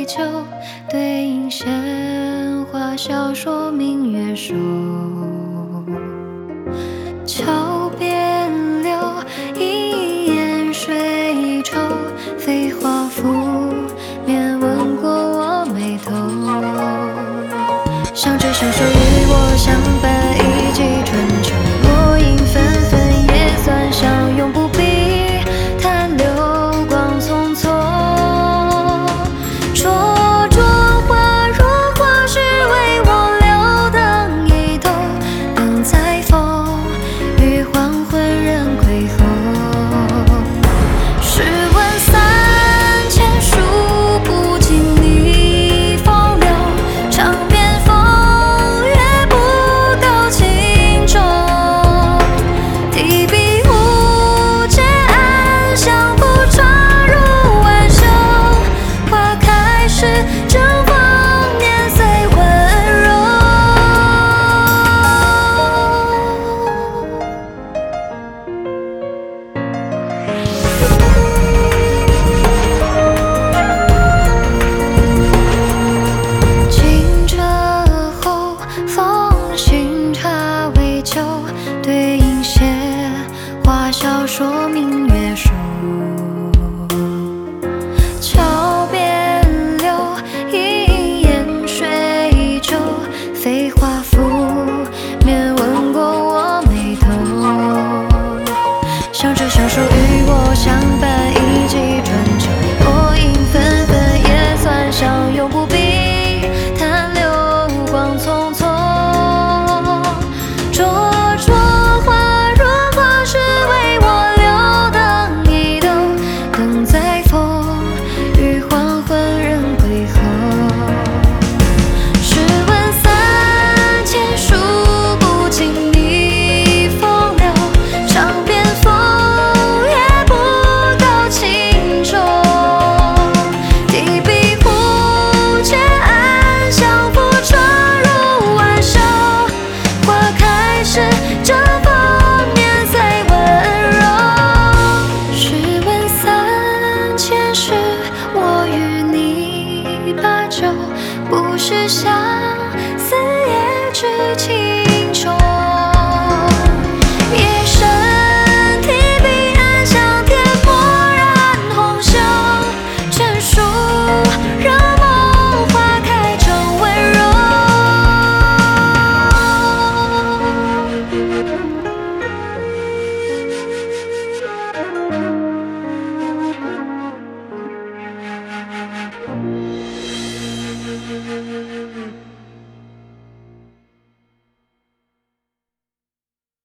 酒，对影鲜花笑说明月瘦。桥边柳，一眼水皱，飞花拂面吻过我眉头。相知相守与我相伴，一骑春秋。落英纷纷，也算相拥不必叹流光匆匆。灼灼花如花，是为我留灯一斗，等在风与黄昏人归后。试问三千，数不尽逆风流，长边风月不到轻重。提笔无间，暗香拂转入晚袖。花开时，正逢年岁温柔。清澈后，奉新茶为酒，对影鲜花笑说明月瘦。桥边柳，一眼水皱，飞花拂面吻过我眉头。相知相守与我相伴，一骑春秋。落英纷纷，也算相拥不必叹流光匆匆。灼灼花如花，是为我留灯一斗，等在风与黄昏人归后。试问三千，数不尽逆风流，长边风月不到轻重。提笔无间，暗香拂转入晚袖。花开时，正逢年岁温柔。试问三千世，我与你把酒，不是相思也知情。